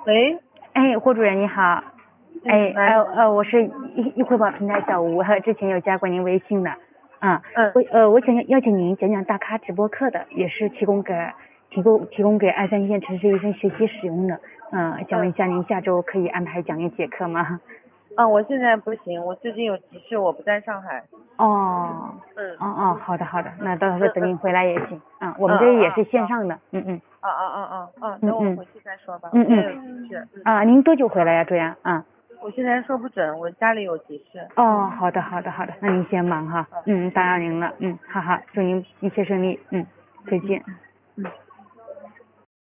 喂， 哎，霍主任你好。我是易汇报平台小吴，之前有加过您微信的。我想邀请您讲讲大咖直播课的，也是提供给二三线城市医生学习使用的。想问一下您下周可以安排讲一节课吗？ 我现在不行，我最近有急事，我不在上海。 好的，那到时候等您回来也行。我们这也是线上的。 等我回去再说吧。我现在有急事。 您多久回来呀，主任？ 我现在说不准，我家里有急事。 好的，那您先忙哈。打扰您了。好，祝您一切顺利。再见。